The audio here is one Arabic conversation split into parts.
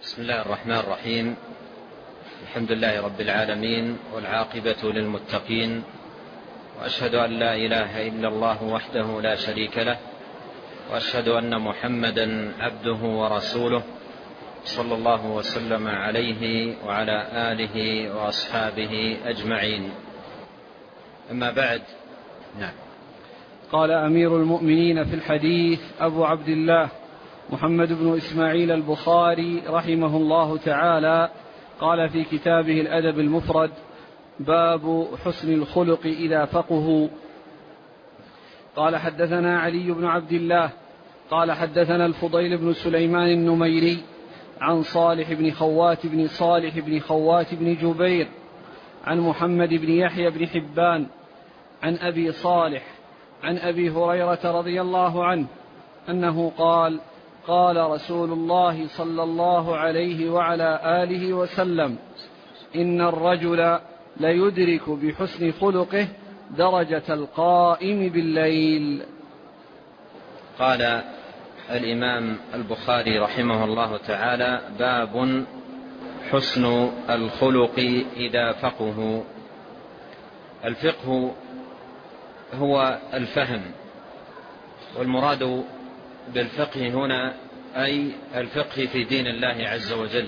بسم الله الرحمن الرحيم. الحمد لله رب العالمين، والعاقبة للمتقين، وأشهد أن لا إله إلا الله وحده لا شريك له، وأشهد أن محمدا عبده ورسوله، صلى الله وسلم عليه وعلى آله وأصحابه أجمعين. أما بعد. نعم. قال أمير المؤمنين في الحديث أبو عبد الله محمد بن إسماعيل البخاري رحمه الله تعالى، قال في كتابه الأدب المفرد: باب حسن الخلق إذا فقهوا. قال حدثنا علي بن عبد الله قال حدثنا الفضيل بن سليمان النميري عن صالح بن خوات بن جبير عن محمد بن يحيى بن حبان عن أبي صالح عن أبي هريرة رضي الله عنه أنه قال: قال رسول الله صلى الله عليه وعلى آله وسلم: إن الرجل ليدرك بحسن خلقه درجة القائم بالليل. قال الإمام البخاري رحمه الله تعالى: باب حسن الخلق إذا فقهوا. الفقه هو الفهم، والمراد بالفقه هنا أي الفقه في دين الله عز وجل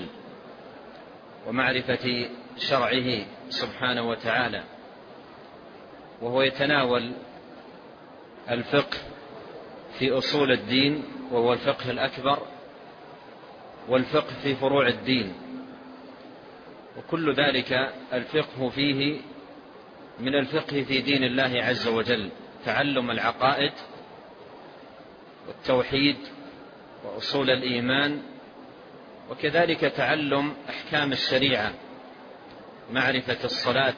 ومعرفة شرعه سبحانه وتعالى، وهو يتناول الفقه في أصول الدين وهو الفقه الأكبر، والفقه في فروع الدين، وكل ذلك الفقه فيه من الفقه في دين الله عز وجل: تعلم العقائد والتوحيد وأصول الإيمان، وكذلك تعلم أحكام الشريعة، معرفة الصلاة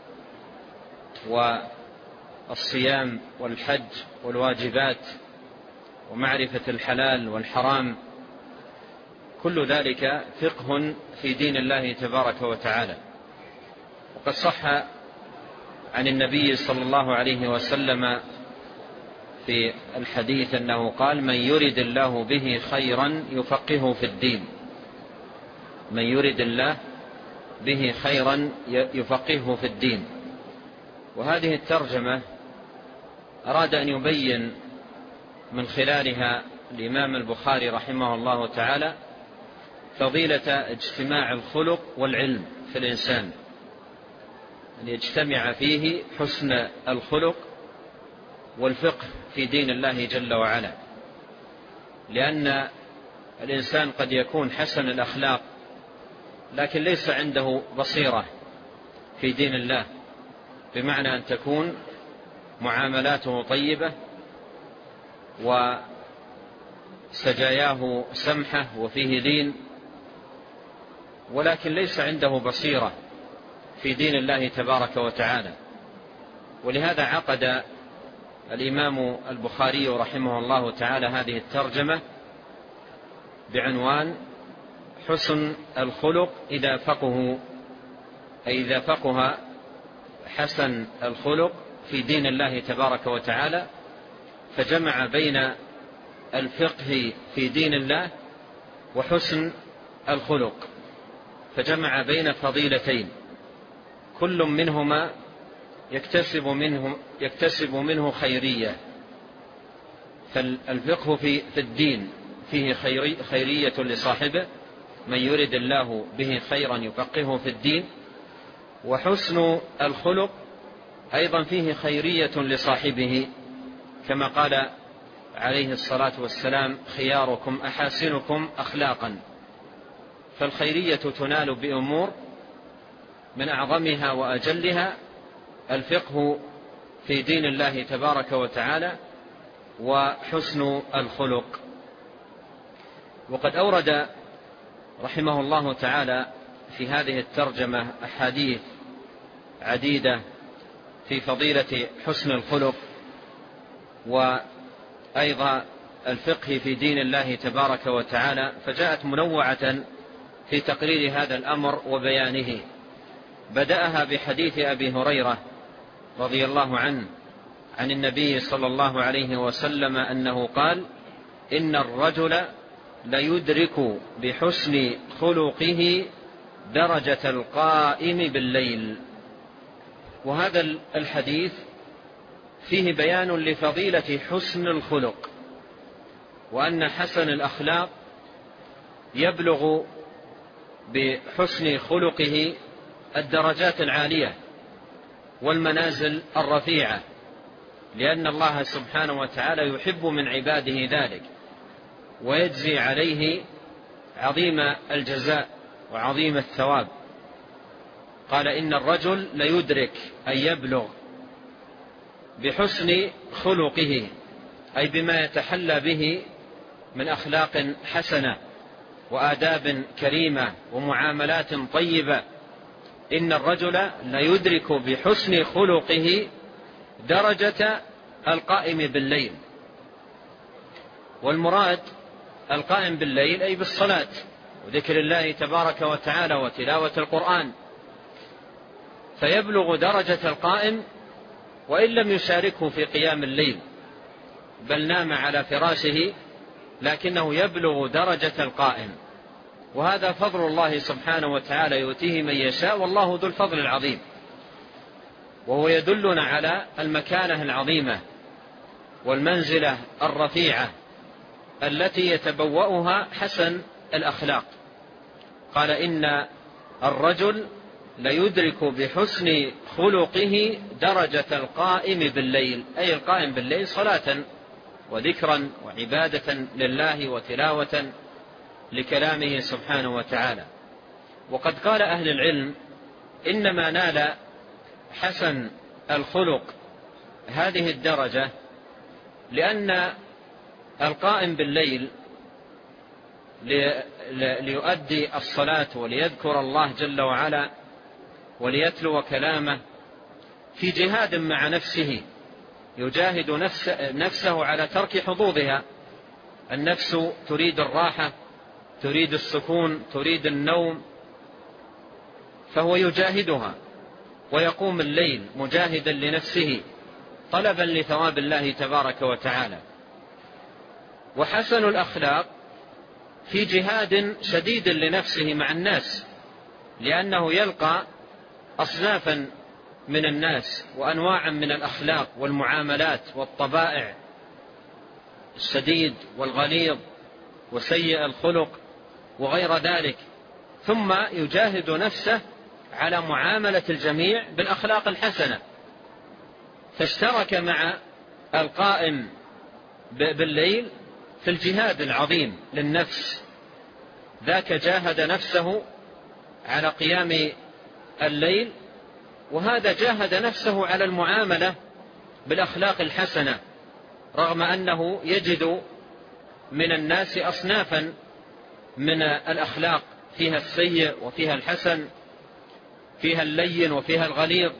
والصيام والحج والواجبات، ومعرفة الحلال والحرام. كل ذلك فقه في دين الله تبارك وتعالى. وقد صح عن النبي صلى الله عليه وسلم في الحديث أنه قال: من يرد الله به خيرا يفقهه في الدين. من يرد الله به خيرا يفقهه في الدين. وهذه الترجمة أراد أن يبين من خلالها الإمام البخاري رحمه الله تعالى فضيلة اجتماع الخلق والعلم في الإنسان، أن يجتمع فيه حسن الخلق والفقه في دين الله جل وعلا، لأن الإنسان قد يكون حسن الأخلاق لكن ليس عنده بصيرة في دين الله، بمعنى أن تكون معاملاته طيبة وسجاياه سمحة وفيه لين، ولكن ليس عنده بصيرة في دين الله تبارك وتعالى. ولهذا عقد الإمام البخاري رحمه الله تعالى هذه الترجمة بعنوان: حسن الخلق إذا فقهوا، أي إذا فقه حسن الخلق في دين الله تبارك وتعالى، فجمع بين الفقه في دين الله وحسن الخلق، فجمع بين فضيلتين كل منهما يكتسب منه خيرية. فالفقه في الدين فيه خيرية لصاحبه: من يرد الله به خيرا يفقهه في الدين. وحسن الخلق أيضا فيه خيرية لصاحبه، كما قال عليه الصلاة والسلام: خياركم أحاسنكم أخلاقا. فالخيرية تنال بأمور من أعظمها وأجلها الفقه في دين الله تبارك وتعالى وحسن الخلق. وقد أورد رحمه الله تعالى في هذه الترجمة أحاديث عديدة في فضيلة حسن الخلق وأيضا الفقه في دين الله تبارك وتعالى، فجاءت منوعة في تقرير هذا الأمر وبيانه. بدأها بحديث أبي هريرة رضي الله عنه عن النبي صلى الله عليه وسلم أنه قال: إن الرجل ليدرك بحسن خلقه درجة القائم بالليل. وهذا الحديث فيه بيان لفضيلة حسن الخلق، وأن حسن الأخلاق يبلغ بحسن خلقه الدرجات العالية والمنازل الرفيعة، لأن الله سبحانه وتعالى يحب من عباده ذلك ويجزي عليه عظيم الجزاء وعظيم الثواب. قال إن الرجل ليدرك أن يبلغ بحسن خلقه، أي بما يتحلى به من أخلاق حسنة وآداب كريمة ومعاملات طيبة. إن الرجل ليدرك بحسن خلقه درجة القائم بالليل. والمراد القائم بالليل أي بالصلاة وذكر الله تبارك وتعالى وتلاوة القرآن، فيبلغ درجة القائم وإن لم يشاركه في قيام الليل بل نام على فراشه، لكنه يبلغ درجة القائم. وهذا فضل الله سبحانه وتعالى يؤتيه من يشاء، والله ذو الفضل العظيم. وهو يدلنا على المكانة العظيمة والمنزلة الرفيعة التي يتبوأها حسن الأخلاق. قال إن الرجل ليدرك بحسن خلقه درجة القائم بالليل، أي القائم بالليل صلاة وذكرا وعبادة لله وتلاوة لكلامه سبحانه وتعالى. وقد قال أهل العلم إنما نال حسن الخلق هذه الدرجة لأن القائم بالليل ليؤدي الصلاة وليذكر الله جل وعلا وليتلو كلامه في جهاد مع نفسه، يجاهد نفسه على ترك حظوظها. النفس تريد الراحة، تريد السكون، تريد النوم، فهو يجاهدها ويقوم الليل مجاهدا لنفسه طلبا لثواب الله تبارك وتعالى. وحسن الأخلاق في جهاد شديد لنفسه مع الناس، لأنه يلقى أصنافا من الناس وأنواعا من الأخلاق والمعاملات والطبائع، الشديد والغليظ وسيء الخلق وغير ذلك، ثم يجاهد نفسه على معاملة الجميع بالأخلاق الحسنة. فاشترك مع القائم بالليل في الجهاد العظيم للنفس، ذاك جاهد نفسه على قيام الليل، وهذا جاهد نفسه على المعاملة بالأخلاق الحسنة، رغم أنه يجد من الناس أصنافا من الأخلاق فيها السيء وفيها الحسن، فيها اللين وفيها الغليظ،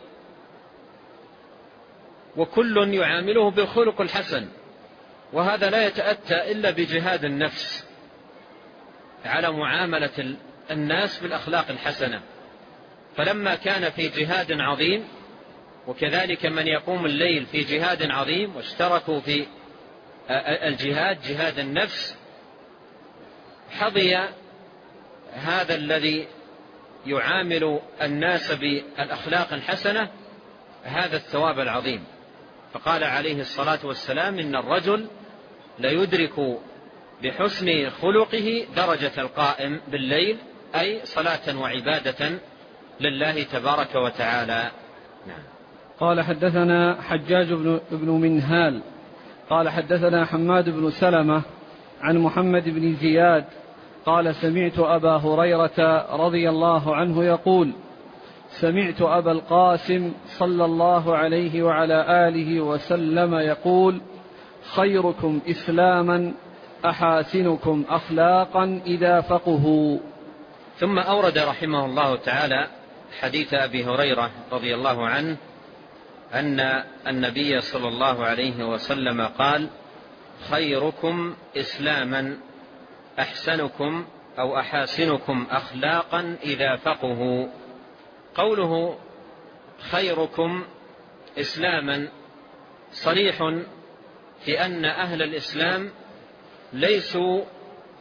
وكل يعامله بالخلق الحسن. وهذا لا يتأتى إلا بجهاد النفس على معاملة الناس بالأخلاق الحسنة. فلما كان في جهاد عظيم، وكذلك من يقوم الليل في جهاد عظيم، واشتركوا في الجهاد جهاد النفس، حظي هذا الذي يعامل الناس بالأخلاق الحسنة هذا الثواب العظيم. فقال عليه الصلاة والسلام إن الرجل ليدرك بحسن خلقه درجة القائم بالليل، أي صلاة وعبادة لله تبارك وتعالى. نعم. قال حدثنا حجاج بن منهال قال حدثنا حماد بن سلمة عن محمد بن زياد قال سمعت أبا هريرة رضي الله عنه يقول سمعت أبا القاسم صلى الله عليه وعلى آله وسلم يقول خيركم إسلاما أحاسنكم أخلاقا إذا فقهوا. ثم أورد رحمه الله تعالى حديث أبي هريرة رضي الله عنه أن النبي صلى الله عليه وسلم قال خيركم إسلاما أحسنكم أو أحاسنكم أخلاقا إذا فقهوا. قوله خيركم إسلاما صريح في أن أهل الإسلام ليسوا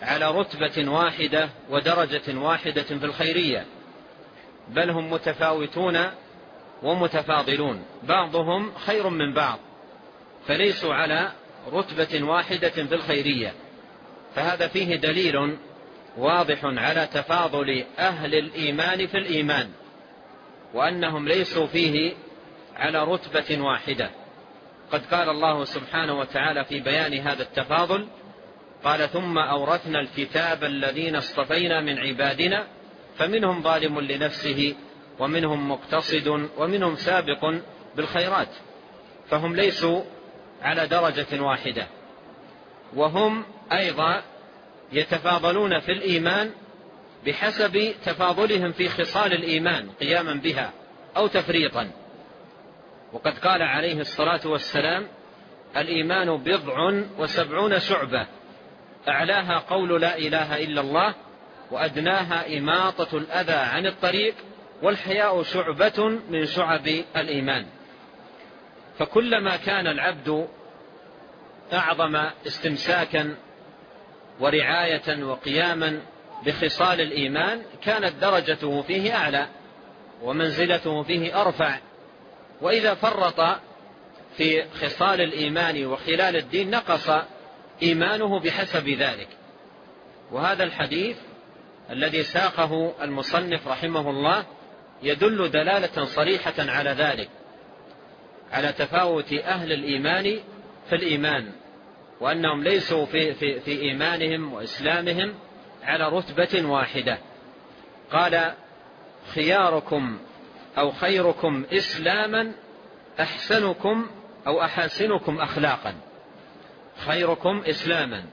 على رتبة واحدة ودرجة واحدة في الخيرية، بل هم متفاوتون ومتفاضلون، بعضهم خير من بعض، فليسوا على رتبة واحدة في الخيرية. فهذا فيه دليل واضح على تفاضل أهل الإيمان في الإيمان، وأنهم ليسوا فيه على رتبة واحدة. قد قال الله سبحانه وتعالى في بيان هذا التفاضل، قال: ثم أورثنا الكتاب الذين اصطفينا من عبادنا فمنهم ظالم لنفسه ومنهم مقتصد ومنهم سابق بالخيرات. فهم ليسوا على درجة واحدة، وهم أيضا يتفاضلون في الإيمان بحسب تفاضلهم في خصال الإيمان قياما بها أو تفريطا. وقد قال عليه الصلاة والسلام: الإيمان 70 شعبة، أعلاها قول لا إله إلا الله، وأدناها إماطة الأذى عن الطريق، والحياء شعبة من شعب الإيمان. فكلما كان العبد أعظم استمساكا ورعاية وقياما بخصال الإيمان كانت درجته فيه أعلى ومنزلته فيه أرفع. وإذا فرط في خصال الإيمان وخلال الدين نقص إيمانه بحسب ذلك. وهذا الحديث الذي ساقه المصنف رحمه الله يدل دلالة صريحة على ذلك، على تفاوت أهل الإيمان في الإيمان، وأنهم ليسوا في إيمانهم وإسلامهم على رتبة واحدة. قال: خياركم أو خيركم إسلاما أحسنكم أو أحاسنكم أخلاقا. خيركم إسلاما،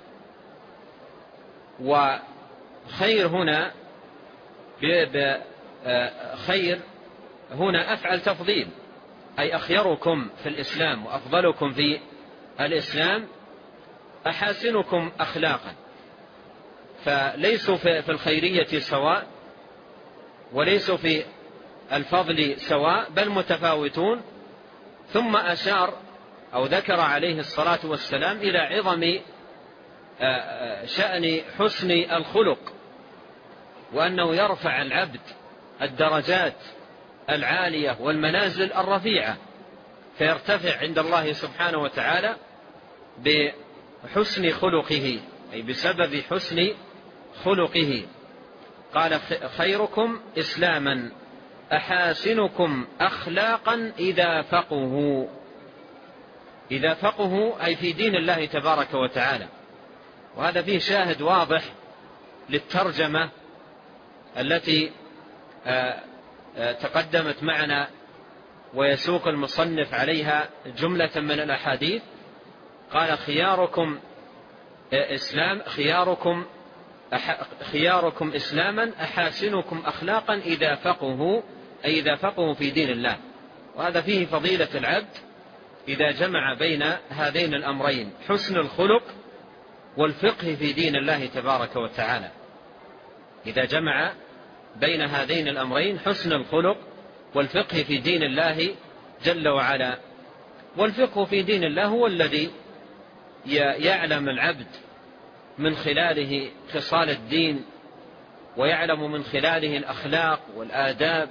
وخير هنا خير هنا أفعل تفضيل، أي أخيركم في الإسلام وأفضلكم في الإسلام أحاسنكم أخلاقا. فليسوا في الخيرية سواء، وليسوا في الفضل سواء، بل متفاوتون. ثم أشار أو ذكر عليه الصلاة والسلام إلى عظم شأن حسن الخلق، وأنه يرفع العبد الدرجات العالية والمنازل الرفيعة، فيرتفع عند الله سبحانه وتعالى بحسن خلقه، أي بسبب حسن خلقه. قال: خيركم إسلاما أحاسنكم أخلاقا إذا فقهوا. إذا فقهوا أي في دين الله تبارك وتعالى. وهذا فيه شاهد واضح للترجمة التي تقدمت معنا، ويسوق المصنف عليها جملة من الأحاديث. قال: خياركم إسلاما أحاسنكم أخلاقا إذا فقهوا، أي إذا فقهوا في دين الله. وهذا فيه فضيلة العبد إذا جمع بين هذين الأمرين، حسن الخلق والفقه في دين الله تبارك وتعالى. إذا جمع بين هذين الأمرين، حسن الخلق والفقه في دين الله جل وعلا. والفقه في دين الله هو الذي يعلم العبد من خلاله خصال الدين، ويعلم من خلاله الأخلاق والآداب،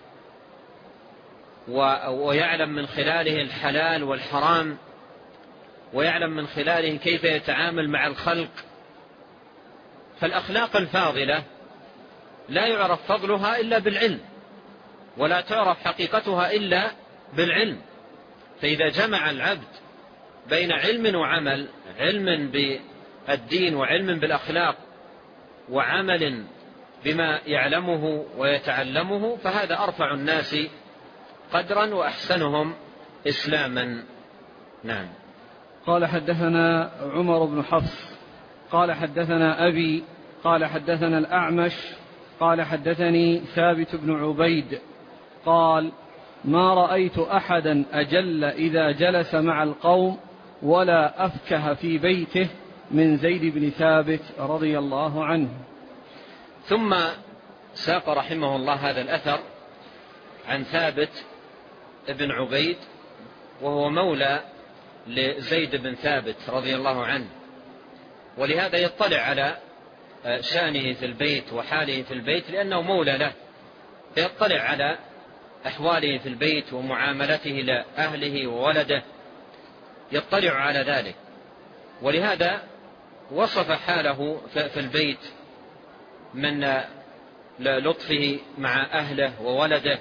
ويعلم من خلاله الحلال والحرام، ويعلم من خلاله كيف يتعامل مع الخلق. فالأخلاق الفاضلة لا يعرف فضلها إلا بالعلم، ولا تعرف حقيقتها إلا بالعلم. فإذا جمع العبد بين علم وعمل، علم بالدين وعلم بالأخلاق وعمل بما يعلمه ويتعلمه، فهذا أرفع الناس قدرا وأحسنهم إسلاما. نعم. قال: حدثنا عمر بن حفص قال: حدثنا أبي قال: حدثنا الأعمش قال: حدثني ثابت بن عبيد قال: ما رأيت أحدا أجل إذا جلس مع القوم ولا أفكه في بيته من زيد بن ثابت رضي الله عنه. ثم ساق رحمه الله هذا الأثر عن ثابت بن عبيد، وهو مولى لزيد بن ثابت رضي الله عنه، ولهذا يطلع على شأنه في البيت وحاله في البيت، لأنه مولى له، فيطلع على أحواله في البيت ومعاملته لأهله وولده، يطلع على ذلك. ولهذا وصف حاله في البيت من لطفه مع أهله وولده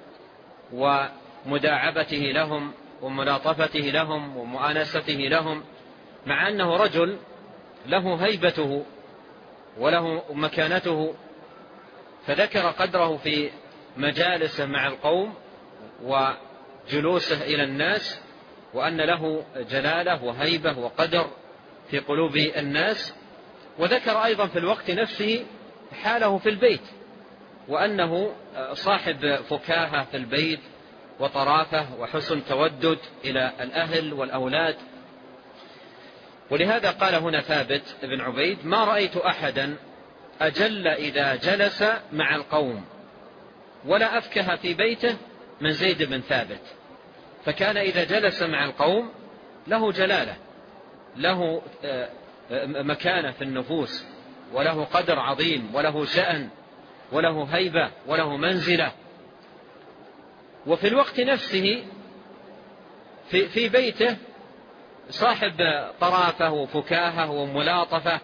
ومداعبته لهم وملاطفته لهم ومؤانسته لهم، مع أنه رجل له هيبته وله مكانته، فذكر قدره في مجالسه مع القوم وجلوسه إلى الناس، وأن له جلالة وهيبة وقدر في قلوب الناس. وذكر أيضا في الوقت نفسه حاله في البيت، وأنه صاحب فكاهة في البيت وطرافة وحسن تودد إلى الأهل والأولاد. ولهذا قال هنا ثابت بن عبيد: ما رأيت أحدا أجل إذا جلس مع القوم ولا أفكه في بيته من زيد بن ثابت. فكان إذا جلس مع القوم له جلالة، له مكانة في النفوس، وله قدر عظيم، وله شأن، وله هيبة، وله منزلة. وفي الوقت نفسه في بيته صاحب طرافة وفكاهة وملاطفة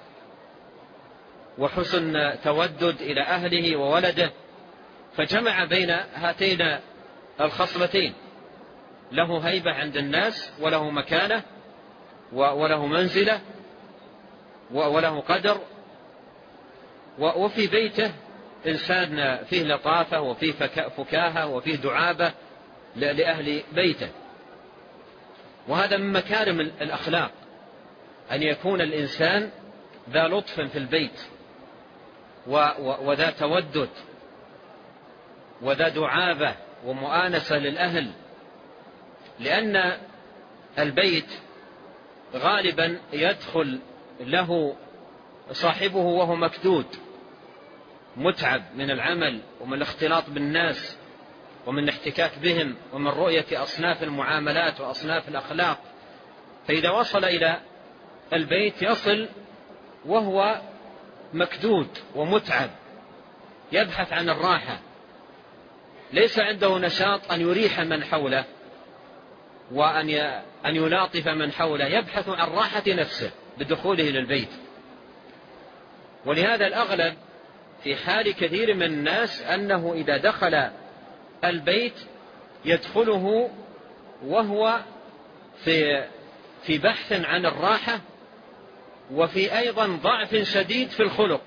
وحسن تودد إلى أهله وولده، فجمع بين هاتين الخصلتين: له هيبة عند الناس، وله مكانة، وله منزلة، وله قدر. وفي بيته إنسان فيه لطافة وفيه فكاهة وفيه دعابة لأهل بيته. وهذا من مكارم الأخلاق، أن يكون الإنسان ذا لطف في البيت وذا تودد وذا دعابة ومؤانسة للأهل، لأن البيت غالبا يدخل له صاحبه وهو مكدود متعب من العمل ومن الاختلاط بالناس ومن الاحتكاك بهم ومن رؤية أصناف المعاملات وأصناف الأخلاق. فإذا وصل إلى البيت يصل وهو مكدود ومتعب، يبحث عن الراحة، ليس عنده نشاط أن يريح من حوله وأن يلاطف من حوله، يبحث عن راحة نفسه بدخوله للبيت. ولهذا الأغلب في حال كثير من الناس أنه إذا دخل البيت يدخله وهو في بحث عن الراحة، وفي أيضا ضعف شديد في الخلق،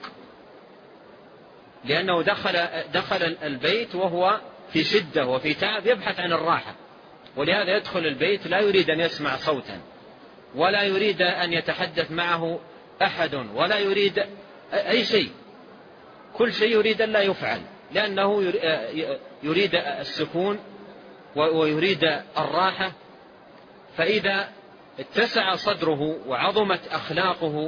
لأنه دخل البيت وهو في شدة وفي تعب يبحث عن الراحة. ولهذا يدخل البيت لا يريد أن يسمع صوتا، ولا يريد أن يتحدث معه أحد، ولا يريد أي شيء، كل شيء يريد أن لا يفعل، لأنه يريد السكون ويريد الراحة. فإذا اتسع صدره وعظمت أخلاقه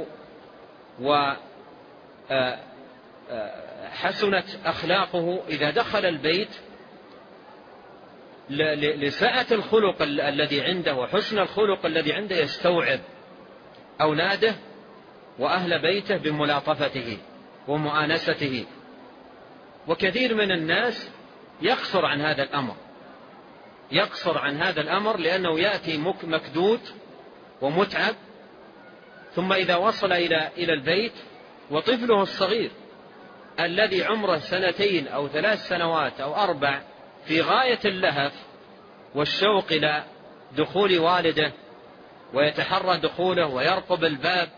وحسنت أخلاقه، إذا دخل البيت لسعة الخلق الذي عنده وحسن الخلق الذي عنده يستوعب أولاده وأهل بيته بملاطفته ومؤانسته. وكثير من الناس يقصر عن هذا الأمر لأنه يأتي مكدود ومتعب، ثم إذا وصل إلى البيت وطفله الصغير الذي عمره 2 أو 3 سنوات أو 4 في غاية اللهف والشوق إلى دخول والده، ويتحرى دخوله ويرقب الباب،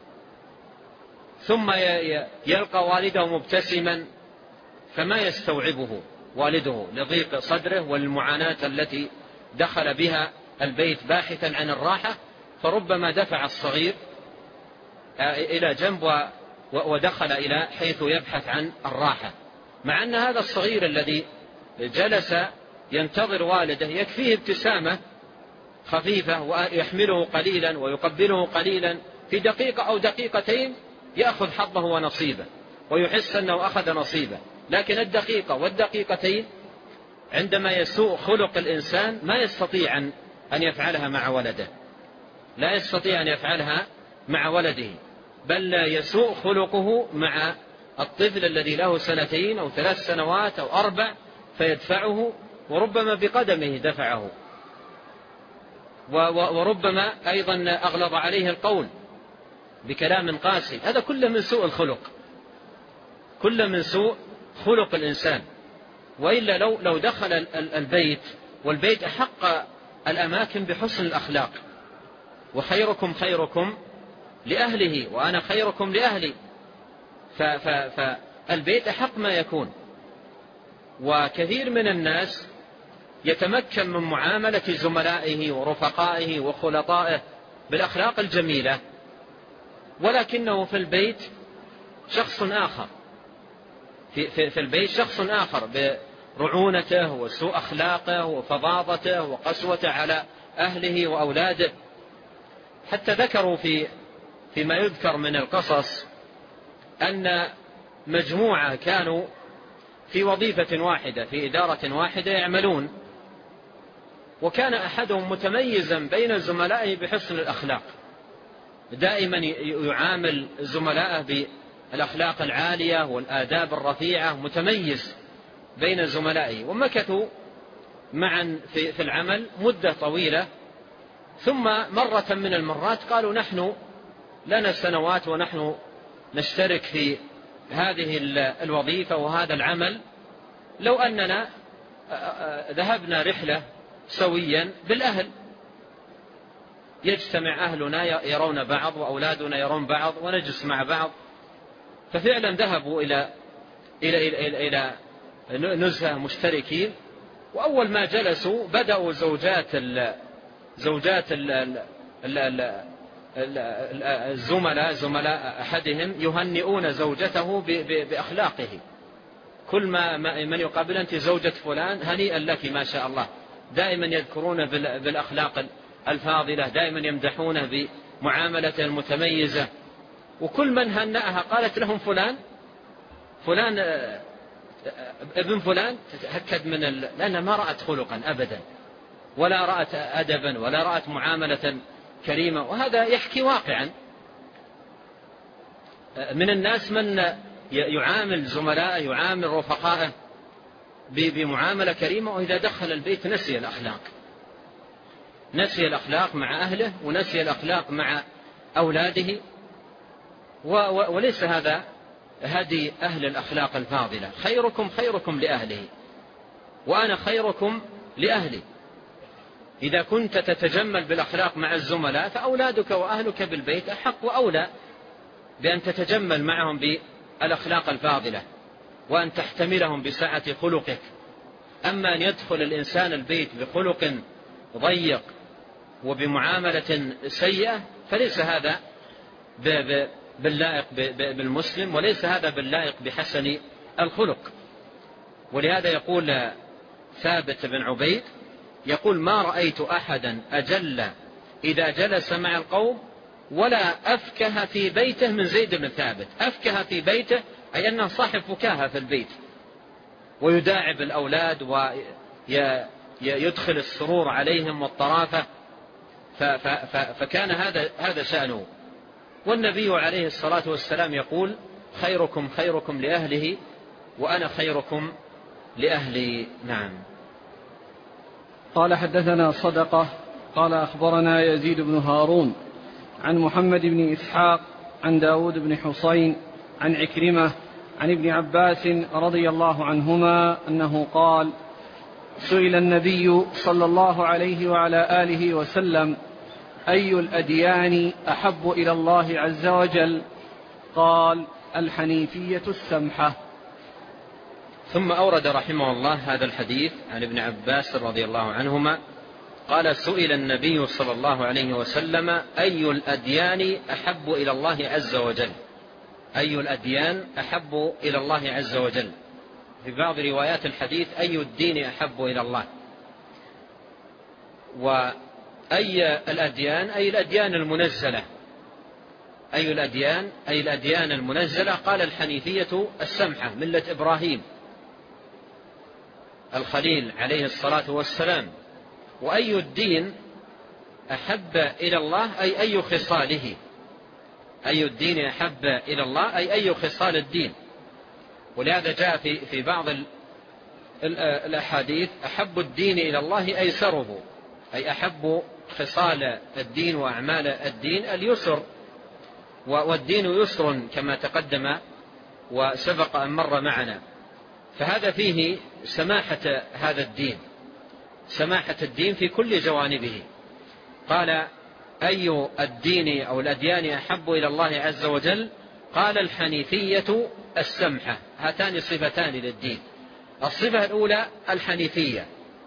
ثم يلقى والده مبتسما، فما يستوعبه والده لضيق صدره والمعاناة التي دخل بها البيت باحثا عن الراحة، فربما دفع الصغير إلى جنب ودخل إلى حيث يبحث عن الراحة، مع أن هذا الصغير الذي جلس ينتظر والده يكفيه ابتسامة خفيفة ويحمله قليلا ويقبله قليلا، في دقيقة أو دقيقتين يأخذ حظه ونصيبه ويحس أنه أخذ نصيبه. لكن الدقيقة والدقيقتين عندما يسوء خلق الإنسان ما يستطيع أن يفعلها مع ولده، لا يستطيع أن يفعلها مع ولده. بل يسوء خلقه مع الطفل الذي له 2 أو 3 سنوات أو 4 فيدفعه، وربما بقدمه دفعه، وربما أيضا أغلظ عليه القول بكلام قاسي. هذا كله من سوء الخلق، كله من سوء خلق الإنسان. وإلا لو دخل البيت، والبيت أحق الأماكن بحسن الأخلاق، وخيركم خيركم لأهله وأنا خيركم لأهلي، فالبيت أحق ما يكون. وكثير من الناس يتمكن من معاملة زملائه ورفقائه وخلطائه بالأخلاق الجميلة، ولكنه في البيت شخص آخر، في البيت شخص آخر برعونته وسوء أخلاقه وفظاظته وقسوته على أهله وأولاده. حتى ذكروا فيما يذكر من القصص أن مجموعة كانوا في وظيفة واحدة في إدارة واحدة يعملون، وكان أحدهم متميزا بين زملائه بحسن الأخلاق، دائما يعامل زملائه بالأخلاق العالية والآداب الرفيعة، متميز بين زملائه. ومكثوا معا في العمل مدة طويلة، ثم مرة من المرات قالوا نحن لنا سنوات ونحن نشترك في هذه الوظيفة وهذا العمل، لو أننا ذهبنا رحلة سويا بالأهل، يجتمع أهلنا يرون بعض وأولادنا يرون بعض ونجلس مع بعض. ففعلا ذهبوا إلى نزهة مشتركين، وأول ما جلسوا بدأوا زوجات زملاء أحدهم يهنئون زوجته بأخلاقه. كل ما من يقابل أنت زوجة فلان هنيئا لك ما شاء الله، دائما يذكرون بالأخلاق الفاضلة، دائما يمدحونه بمعاملته المتميزة. وكل من هنأها قالت لهم فلان ابن فلان تتأكد لأنها ما رأت خلقا أبدا، ولا رأت أدبا، ولا رأت معاملة كريمة. وهذا يحكي واقعا من الناس من يعامل زملائه يعامل رفقائه بمعاملة كريمة، وإذا دخل البيت نسي الأخلاق مع أهله ونسي الأخلاق مع أولاده. وليس هذا هدي أهل الأخلاق الفاضلة. خيركم خيركم لأهله وأنا خيركم لأهلي. إذا كنت تتجمل بالأخلاق مع الزملاء فأولادك وأهلك بالبيت أحق وأولى بأن تتجمل معهم بالأخلاق الفاضلة وأن تحتملهم بسعة خلقك. أما أن يدخل الإنسان البيت بخلق ضيق وبمعاملة سيئة فليس هذا باللائق بالمسلم، وليس هذا باللائق بحسن الخلق. ولهذا يقول ثابت بن عبيد يقول ما رأيت أحدا أجل إذا جلس مع القوم ولا أفكه في بيته من زيد بن ثابت. أفكه في بيته أي أنه صاحب فكاهة في البيت، ويداعب الأولاد ويدخل السرور عليهم والطرافة، فكان هذا شأنه. والنبي عليه الصلاة والسلام يقول خيركم خيركم لأهله وأنا خيركم لأهلي. نعم. قال حدثنا صدقة قال أخبرنا يزيد بن هارون عن محمد بن إسحاق عن داود بن حسين عن عكرمة عن ابن عباس رضي الله عنهما أنه قال سئل النبي صلى الله عليه وعلى آله وسلم أي الأديان أحب إلى الله عز وجل؟ قال الحنيفية السمحة. ثم أورد رحمه الله هذا الحديث عن ابن عباس رضي الله عنهما قال سئل النبي صلى الله عليه وسلم أي الأديان أحب إلى الله عز وجل؟ أي الأديان أحب إلى الله عز وجل؟ في بعض روايات الحديث أي الدين أحب إلى الله. وأي الأديان أي الأديان المنزلة. أي الأديان أي الأديان المنزلة. قال الحنيفية السمحة ملة إبراهيم الخليل عليه الصلاة والسلام. وأي الدين أحب إلى الله أي خصاله. أي الدين أحب إلى الله أي خصال الدين. ولهذا جاء في بعض الأحاديث أحب الدين إلى الله أيسره، أي أحب خصال الدين وأعمال الدين اليسر، والدين يسر كما تقدم وسبق أن مر معنا. فهذا فيه سماحة هذا الدين، سماحة الدين في كل جوانبه. قال أي الدين أو الأديان أحب إلى الله عز وجل؟ قال الحنيفية السمحة. هاتان صفتان للدين. الصفة الأولى الحنيفية،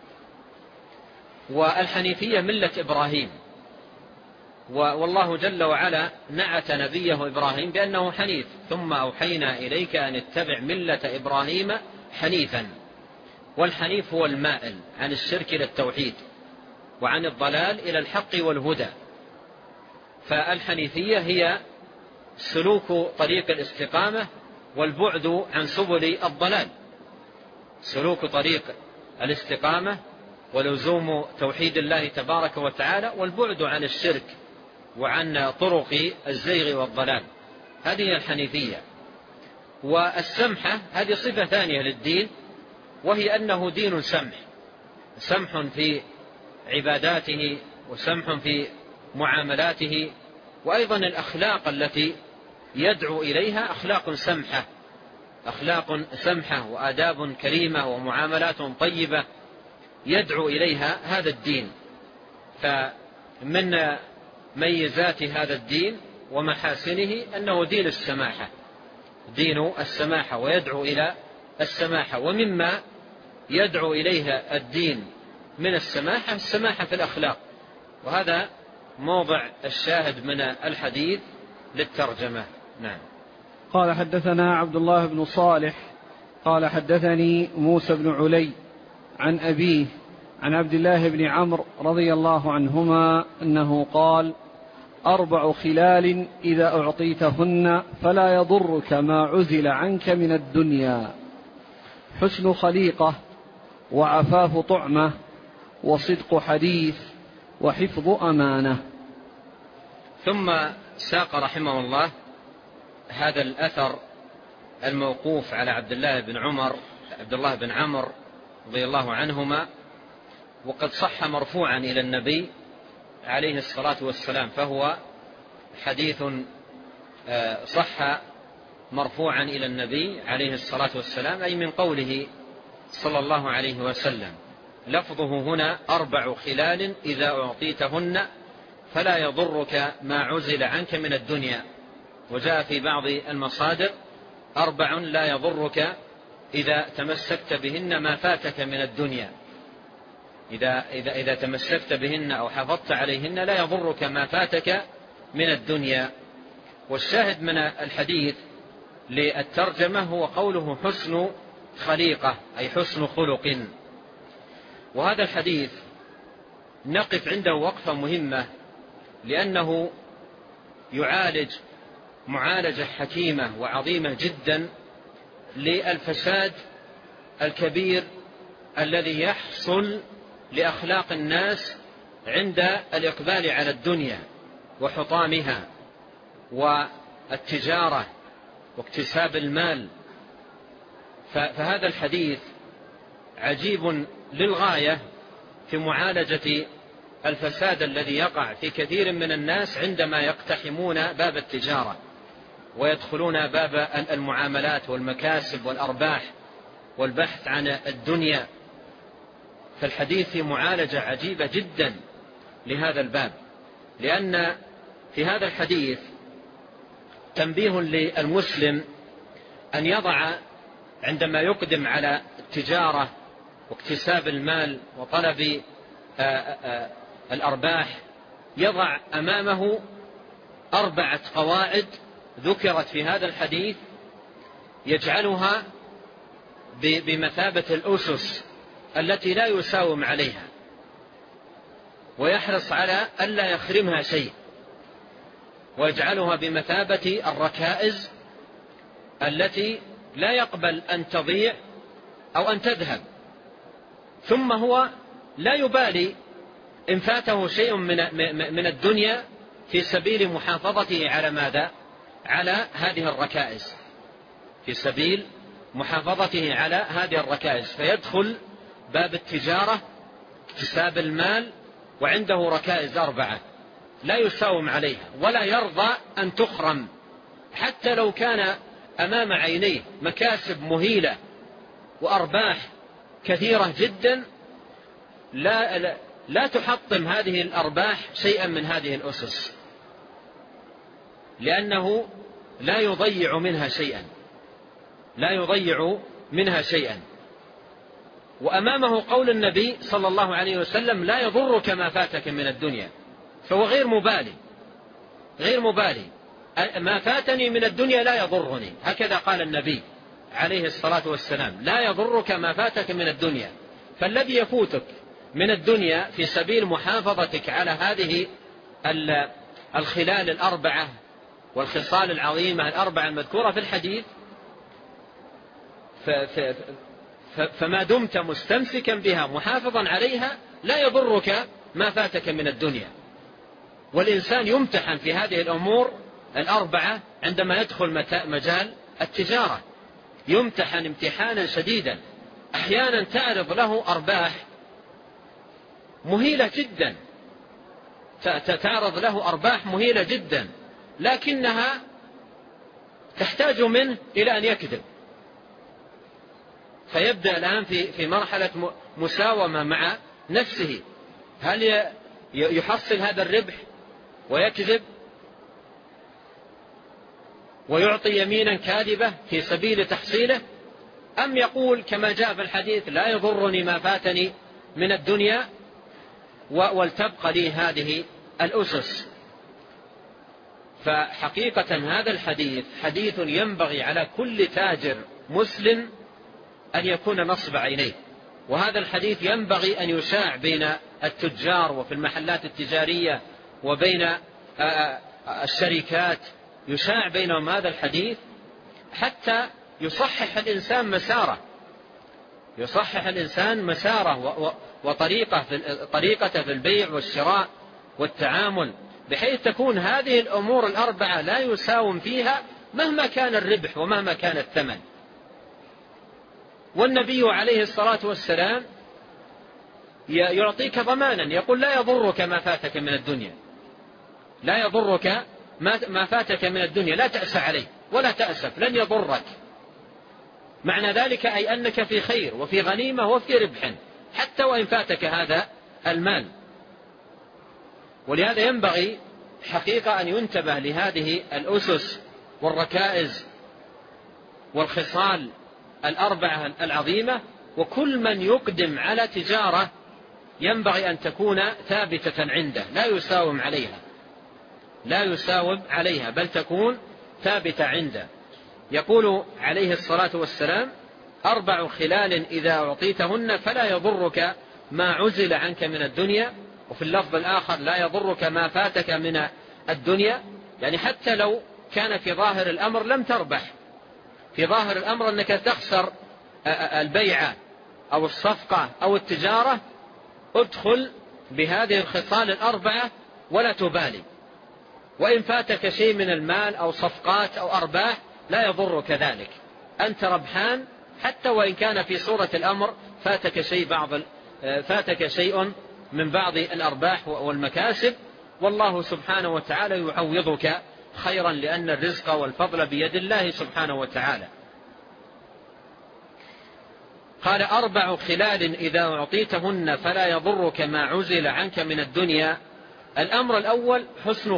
والحنيفية ملة إبراهيم، والله جل وعلا نعت نبيه إبراهيم بأنه حنيف، ثم أوحينا إليك أن اتبع ملة إبراهيم حنيفا. والحنيف هو المائل عن الشرك إلى التوحيد وعن الضلال إلى الحق والهدى. فالحنيفية هي سلوك طريق الاستقامة والبعد عن سبل الضلال، سلوك طريق الاستقامة ولزوم توحيد الله تبارك وتعالى والبعد عن الشرك وعن طرق الزيغ والضلال. هذه الحنيفية. والسمحة هذه صفة ثانية للدين، وهي أنه دين سمح، سمح في عباداته وسمح في معاملاته، وأيضا الأخلاق التي يدعو إليها أخلاق سمحة، أخلاق سمحة وآداب كريمة ومعاملات طيبة يدعو إليها هذا الدين. فمن ميزات هذا الدين ومحاسنه أنه دين السماحة، دين السماحة ويدعو إلى السماحة. ومما يدعو إليها الدين من السماحة السماحة في الأخلاق، وهذا موضع الشاهد من الحديث للترجمة. نعم. قال حدثنا عبد الله بن صالح قال حدثني موسى بن علي عن أبيه عن عبد الله بن عمرو رضي الله عنهما أنه قال: 4 خلال إذا أعطيتهن فلا يضرك ما عزل عنك من الدنيا: حسن خليقة، وعفاف طعمة، وصدق حديث، وحفظ أمانة. ثم ساق رحمه الله هذا الأثر الموقوف على عبد الله بن عمرو رضي الله عنهما، وقد صح مرفوعا إلى النبي عليه الصلاة والسلام، فهو حديث صح مرفوعا إلى النبي عليه الصلاة والسلام، أي من قوله صلى الله عليه وسلم. لفظه هنا: 4 خلال إذا أعطيتهن فلا يضرك ما عزل عنك من الدنيا. وجاء في بعض المصادر: 4 لا يضرك إذا تمسكت بهن ما فاتك من الدنيا. إذا تمسكت بهن أو حافظت عليهن لا يضرك ما فاتك من الدنيا. والشاهد من الحديث للترجمة هو قوله حسن خليقة، أي حسن خلق. وهذا الحديث نقف عنده وقفة مهمة، لأنه يعالج معالجة حكيمة وعظيمة جدا للفساد الكبير الذي يحصل لأخلاق الناس عند الإقبال على الدنيا وحطامها والتجارة واكتساب المال. فهذا الحديث عجيب للغاية في معالجة الفساد الذي يقع في كثير من الناس عندما يقتحمون باب التجارة ويدخلون باب المعاملات والمكاسب والأرباح والبحث عن الدنيا. فالحديث في معالجة عجيبة جدا لهذا الباب، لأن في هذا الحديث تنبيه للمسلم أن يضع عندما يقدم على التجارة واكتساب المال وطلب الأرباح، يضع أمامه 4 قواعد ذكرت في هذا الحديث يجعلها بمثابة الأسس التي لا يساوم عليها، ويحرص على ألا يخرمها شيء، ويجعلها بمثابة الركائز التي لا يقبل أن تضيع أو أن تذهب. ثم هو لا يبالي إن فاته شيء من الدنيا في سبيل محافظته على ماذا؟ على هذه الركائز، في سبيل محافظته على هذه الركائز، فيدخل باب التجارة اكتساب المال وعنده ركائز 4 لا يساوم عليها ولا يرضى أن تخرم، حتى لو كان أمام عينيه مكاسب مهيلة وأرباح كثيرة جدا، لا تحطم هذه الأرباح شيئا من هذه الأسس، لأنه لا يضيع منها شيئا. وأمامه قول النبي صلى الله عليه وسلم: لا يضرك ما فاتك من الدنيا، فهو غير مبالي، ما فاتني من الدنيا لا يضرني، هكذا قال النبي عليه الصلاة والسلام: لا يضرك ما فاتك من الدنيا. فالذي يفوتك من الدنيا في سبيل محافظتك على هذه الخلال 4 والخصال العظيمة 4 المذكورة في الحديث، فما دمت مستمسكا بها محافظا عليها لا يضرك ما فاتك من الدنيا. والإنسان يمتحن في هذه الأمور 4 عندما يدخل مجال التجارة، يمتحن امتحانا شديدا، أحيانا تعرض له أرباح مهيلة جدا، لكنها تحتاج منه إلى أن يكذب، فيبدأ الآن في مرحلة مساومة مع نفسه، هل يحصل هذا الربح ويكذب ويعطي يمينا كاذبة في سبيل تحصيله، أم يقول كما جاء في الحديث: لا يضرني ما فاتني من الدنيا ولتبقى لي هذه الأسس. فحقيقة هذا الحديث حديث ينبغي على كل تاجر مسلم أن يكون نصب عينيه، وهذا الحديث ينبغي أن يشاع بين التجار وفي المحلات التجارية وبين الشركات، يشاع بينهم هذا الحديث حتى يصحح الإنسان مساره وطريقته في البيع والشراء والتعامل، بحيث تكون هذه الأمور 4 لا يساوم فيها مهما كان الربح ومهما كان الثمن. والنبي عليه الصلاة والسلام يعطيك ضمانا، يقول: لا يضرك ما فاتك من الدنيا، لا تأس عليه ولا تأسف، لن يضرك. معنى ذلك أي أنك في خير وفي غنيمة وفي ربح، حتى وإن فاتك هذا المال. ولهذا ينبغي حقيقة أن ينتبه لهذه الأسس والركائز والخصال 4 العظيمة، وكل من يقدم على تجارة ينبغي أن تكون ثابتة عنده، لا يساوم عليها بل تكون ثابتة عنده. يقول عليه الصلاة والسلام: 4 خلال إذا أعطيتهن فلا يضرك ما عزل عنك من الدنيا. وفي اللفظ الآخر: لا يضرك ما فاتك من الدنيا، يعني حتى لو كان في ظاهر الأمر لم تربح، في ظاهر الأمر أنك تخسر البيعة أو الصفقة أو التجارة، ادخل بهذه الخصال 4 ولا تبالي، وإن فاتك شيء من المال أو صفقات أو أرباح لا يضرك ذلك، أنت ربحان، حتى وإن كان في صورة الأمر فاتك شيء من بعض الأرباح والمكاسب، والله سبحانه وتعالى يعوضك خيرا، لأن الرزق والفضل بيد الله سبحانه وتعالى. قال: 4 خلال إذا أعطيتهن فلا يضرك ما عزل عنك من الدنيا. الأمر الأول: حسن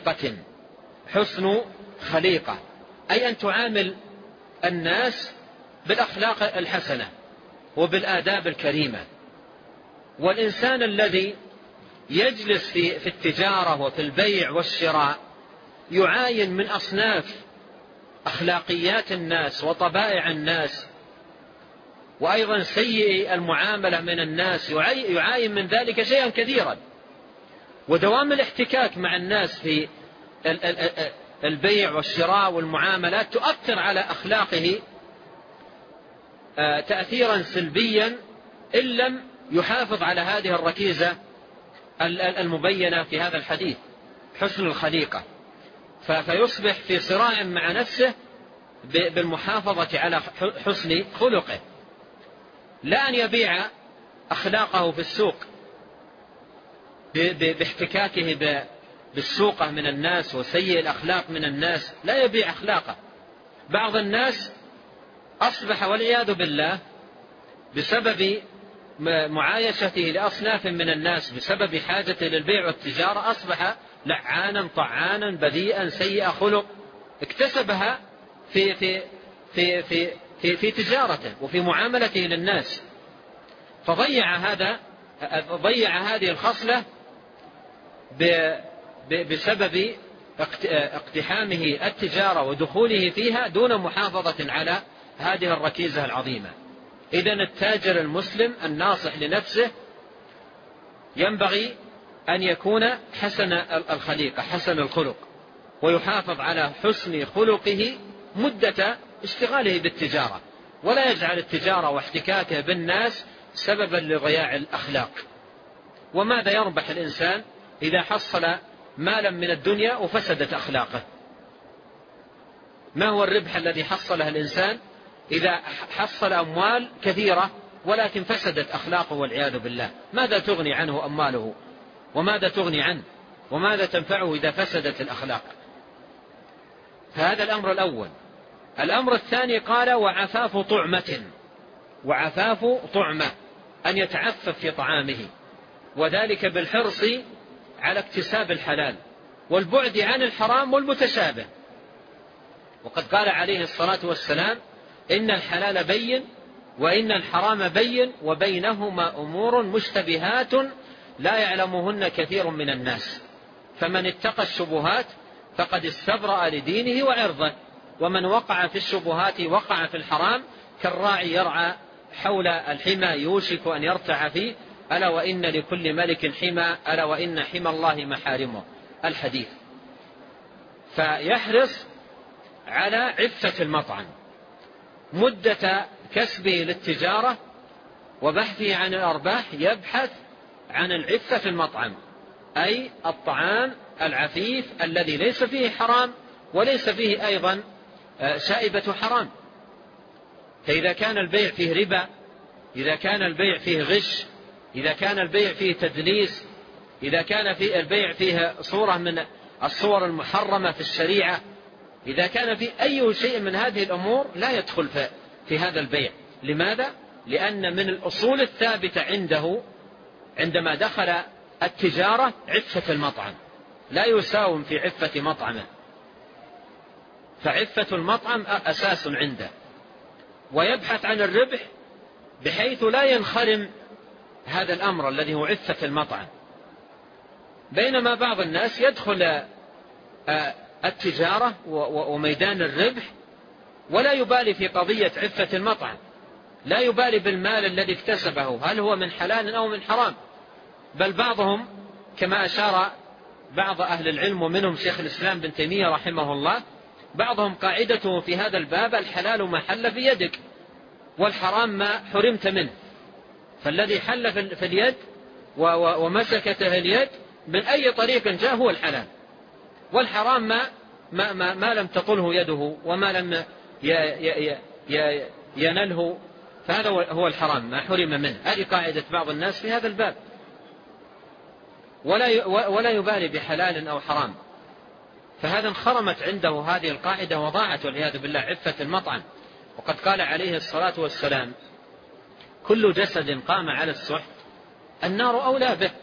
خليقة، أي أن تعامل الناس بالأخلاق الحسنة وبالآداب الكريمة. والإنسان الذي يجلس في التجارة وفي البيع والشراء يعاين من أصناف أخلاقيات الناس وطبائع الناس، وأيضا سيء المعاملة من الناس، يعاين من ذلك شيئا كثيرا. ودوام الاحتكاك مع الناس في البيع والشراء والمعاملات تؤثر على أخلاقه تأثيرا سلبيا إن لم يحافظ على هذه الركيزة المبينة في هذا الحديث: حسن الخليقة. فيصبح في صراع مع نفسه بالمحافظة على حسن خلقه، لا أن يبيع أخلاقه في السوق باحتكاكه بالسوقة من الناس وسيء الأخلاق من الناس، لا يبيع أخلاقه. بعض الناس أصبح والعياذ بالله بسبب معايشته لأصناف من الناس، بسبب حاجته للبيع والتجارة، أصبح لعانا طعانا بذيئا سيء خلق، اكتسبها في في في في في, في تجارته وفي معاملته للناس، ضيع هذه الخصلة بسبب اقتحامه التجارة ودخوله فيها دون محافظة على هذه الركيزة العظيمة. إذن التاجر المسلم الناصح لنفسه ينبغي أن يكون حسن الخليقة حسن الخلق، ويحافظ على حسن خلقه مدة اشتغاله بالتجارة، ولا يجعل التجارة واحتكاكه بالناس سببا لضياع الأخلاق. وماذا يربح الإنسان إذا حصل مالا من الدنيا وفسدت أخلاقه؟ ما هو الربح الذي حصله الإنسان إذا حصل أموال كثيرة ولكن فسدت أخلاقه والعياذ بالله؟ ماذا تغني عنه أمواله؟ وماذا تغني عنه؟ وماذا تنفعه إذا فسدت الأخلاق؟ فهذا الأمر الأول. الأمر الثاني قال وعفاف طعمة، أن يتعفف في طعامه، وذلك بالحرص على اكتساب الحلال والبعد عن الحرام والمتشابه. وقد قال عليه الصلاة والسلام إن الحلال بين وإن الحرام بين وبينهما أمور مشتبهات لا يعلمهن كثير من الناس، فمن اتقى الشبهات فقد استبرأ لدينه وعرضه، ومن وقع في الشبهات وقع في الحرام كالراعي يرعى حول الحمى يوشك أن يرتع فيه، ألا وإن لكل ملك حمى ألا وإن حمى الله محارمه، الحديث. فيحرص على عفة المطعم مدة كسبه للتجارة وبحثه عن الأرباح، يبحث عن العفة في المطعم، أي الطعام العفيف الذي ليس فيه حرام وليس فيه أيضا شائبة حرام. فإذا كان البيع فيه ربا، إذا كان البيع فيه غش، إذا كان البيع فيه تدليس، إذا كان فيه البيع فيه صورة من الصور المحرمة في الشريعة، إذا كان فيه أي شيء من هذه الأمور لا يدخل في هذا البيع. لماذا؟ لأن من الأصول الثابتة عنده عندما دخل التجارة عفة المطعم، لا يساوم في عفة مطعمه، فعفة المطعم أساس عنده، ويبحث عن الربح بحيث لا ينخرم هذا الأمر الذي هو عفة المطعم. بينما بعض الناس يدخل التجارة وميدان الربح ولا يبالي في قضية عفة المطعم، لا يبالي بالمال الذي اكتسبه هل هو من حلال أو من حرام. بل بعضهم كما أشار بعض أهل العلم ومنهم شيخ الإسلام بن تيمية رحمه الله، بعضهم قاعدته في هذا الباب الحلال ما حل في يدك والحرام ما حرمت منه، فالذي حل في اليد ومسكته اليد من أي طريق جاء هو الحلال، والحرام ما لم تطله يده وما لم ينله، فهذا هو الحرام ما حرم منه. هذه قاعدة بعض الناس في هذا الباب، ولا يبالي بحلال أو حرام، فهذا انخرمت عنده هذه القاعدة وضاعت والعياذ بالله عفة المطعم. وقد قال عليه الصلاة والسلام كل جسد قام على السحت النار أولى به.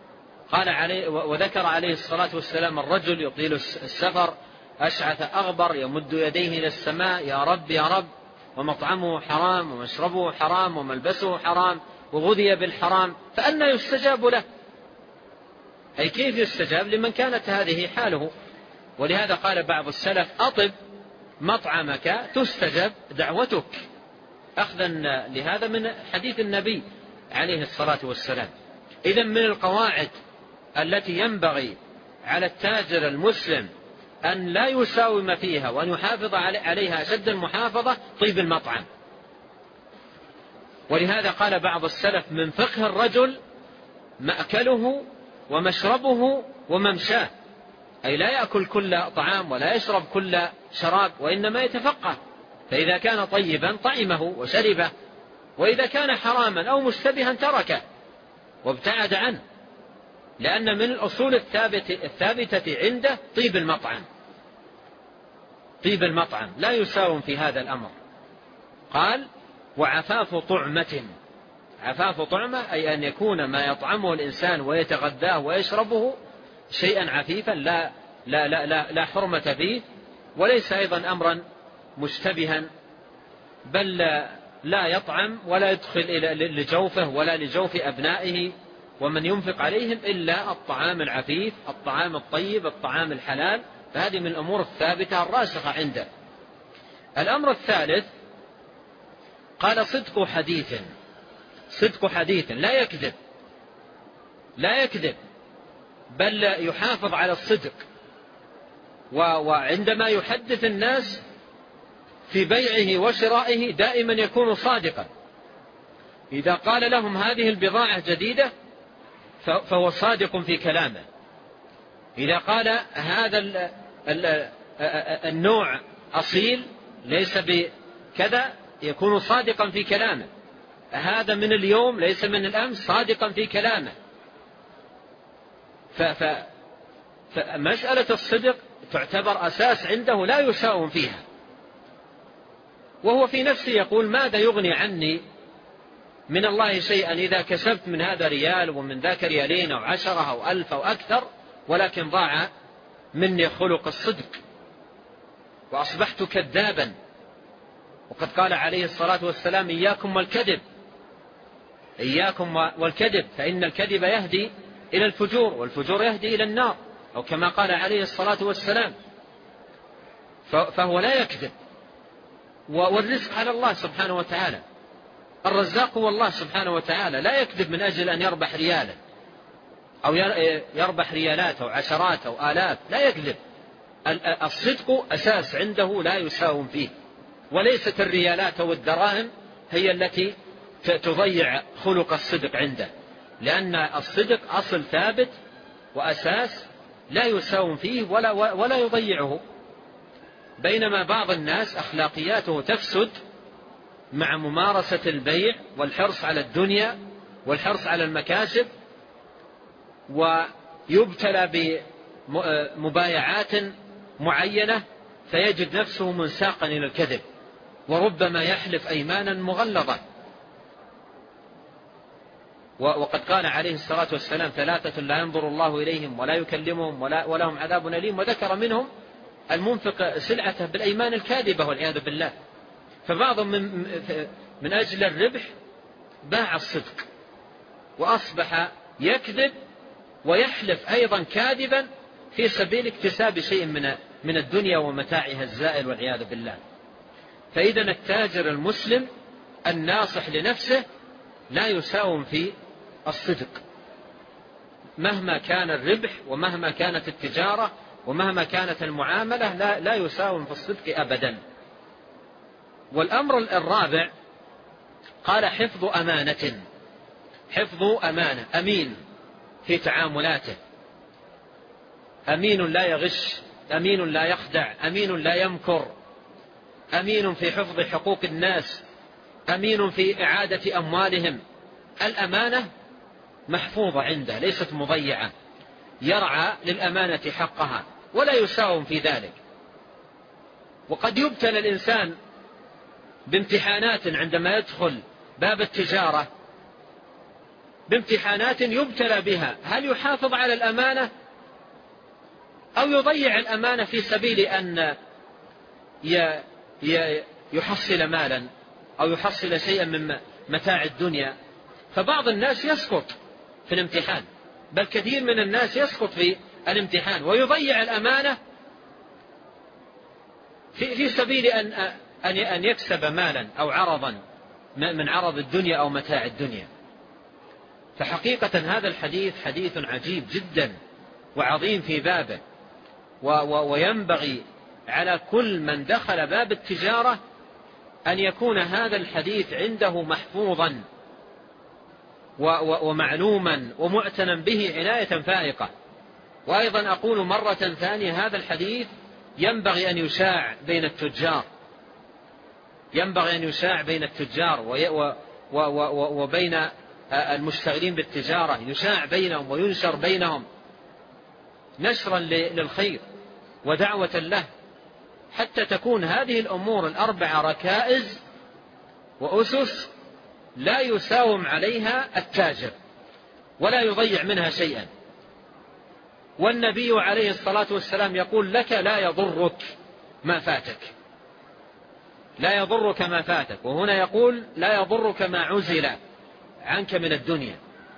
وذكر عليه الصلاة والسلام الرجل يطيل السفر أشعث أغبر يمد يديه إلى السماء يا رب يا رب، ومطعمه حرام ومشربه حرام وملبسه حرام وغذي بالحرام، فأنى يستجاب له؟ أي كيف يستجاب لمن كانت هذه حاله؟ ولهذا قال بعض السلف أطب مطعمك تستجب دعوتك، أخذا لهذا من حديث النبي عليه الصلاة والسلام. إذن من القواعد التي ينبغي على التاجر المسلم أن لا يساوم فيها وأن يحافظ عليها أشد المحافظة طيب المطعم. ولهذا قال بعض السلف من فقه الرجل مأكله ومشربه وممشاه، أي لا يأكل كل طعام ولا يشرب كل شراب، وإنما يتفقه، فإذا كان طيبا طعمه وشربه، وإذا كان حراما أو مشتبها تركه وابتعد عنه، لأن من الأصول الثابتة عنده طيب المطعم. طيب المطعم لا يساوم في هذا الأمر. قال وعفاف طعمة. عفاف طعمة أي أن يكون ما يطعمه الإنسان ويتغذاه ويشربه شيئا عفيفا لا حرمة فيه، وليس أيضا أمرا مشتبها، بل لا يطعم ولا يدخل لجوفه ولا لجوف أبنائه ومن ينفق عليهم إلا الطعام العفيف، الطعام الطيب، الطعام الحلال. فهذه من الأمور الثابتة الراسخة عنده. الأمر الثالث قال صدق حديث. صدق حديث لا يكذب بل يحافظ على الصدق، وعندما يحدث الناس في بيعه وشرائه دائما يكون صادقا. إذا قال لهم هذه البضاعة جديدة فهو صادق في كلامه. إذا قال هذا النوع أصيل ليس بكذا يكون صادقا في كلامه. هذا من اليوم ليس من الأمس، صادقا في كلامه. فمسألة الصدق تعتبر أساس عنده لا يساوم فيها. وهو في نفسه يقول ماذا يغني عني من الله شيئا إذا كسبت من هذا ريال ومن ذاك ريالين أو 10 أو 1000 أو أكثر، ولكن ضاع مني خلق الصدق وأصبحت كذابا. وقد قال عليه الصلاة والسلام إياكم والكذب، إياكم والكذب، فإن الكذب يهدي إلى الفجور والفجور يهدي إلى النار، أو كما قال عليه الصلاة والسلام. فهو لا يكذب. والرزق على الله سبحانه وتعالى، الرزاق هو الله سبحانه وتعالى، لا يكذب من أجل أن يربح ريالا أو يربح ريالات أو عشرات أو آلاف، لا يكذب. الصدق أساس عنده لا يساوم فيه، وليست الريالات أو الدراهم هي التي تضيع خلق الصدق عنده، لأن الصدق أصل ثابت وأساس لا يساوم فيه ولا يضيعه. بينما بعض الناس أخلاقياته تفسد مع ممارسة البيع والحرص على الدنيا والحرص على المكاسب، ويبتلى بمبايعات معينة فيجد نفسه منساقا إلى الكذب، وربما يحلف أيمانا مغلظة. وقد قال عليه الصلاة والسلام 3 لا ينظر الله إليهم ولا يكلمهم ولهم عذاب أليم، وذكر منهم المنفق سلعته بالأيمان الكاذبة والعياذ بالله. فبعضهم من أجل الربح باع الصدق وأصبح يكذب ويحلف أيضا كاذبا في سبيل اكتساب شيء من الدنيا ومتاعها الزائل والعياذ بالله. فإذا التاجر المسلم الناصح لنفسه لا يساوم في الصدق، مهما كان الربح ومهما كانت التجارة ومهما كانت المعاملة لا يساوم في الصدق أبدا. والأمر الرابع قال حفظ أمانة. حفظ أمانة، أمين في تعاملاته، أمين لا يغش، أمين لا يخدع، أمين لا يمكر، أمين في حفظ حقوق الناس، أمين في إعادة أموالهم. الأمانة محفوظة عنده ليست مضيعة، يرعى للأمانة حقها ولا يساوم في ذلك. وقد يبتلى الإنسان بامتحانات عندما يدخل باب التجارة، بامتحانات يبتلى بها، هل يحافظ على الأمانة أو يضيع الأمانة في سبيل أن يحصل مالا أو يحصل شيئا من متاع الدنيا. فبعض الناس يسقط في الامتحان، بل كثير من الناس يسقط في الامتحان ويضيع الأمانة في سبيل أن يكسب مالا أو عرضا من عرض الدنيا أو متاع الدنيا. فحقيقة هذا الحديث حديث عجيب جدا وعظيم في بابه، وينبغي على كل من دخل باب التجارة أن يكون هذا الحديث عنده محفوظا ومعلوما ومعتنى به عناية فائقة. وأيضا أقول مرة ثانية هذا الحديث ينبغي أن يشاع بين التجار، ينبغي أن يشاع بين التجار وبين المشتغلين بالتجارة، يشاع بينهم وينشر بينهم نشرا للخير ودعوة له، حتى تكون هذه الأمور الأربعة ركائز وأسس لا يساوم عليها التاجر ولا يضيع منها شيئا. والنبي عليه الصلاة والسلام يقول لك لا يضرك ما فاتك، لا يضرك ما فاتك، وهنا يقول لا يضرك ما عزل عنك من الدنيا.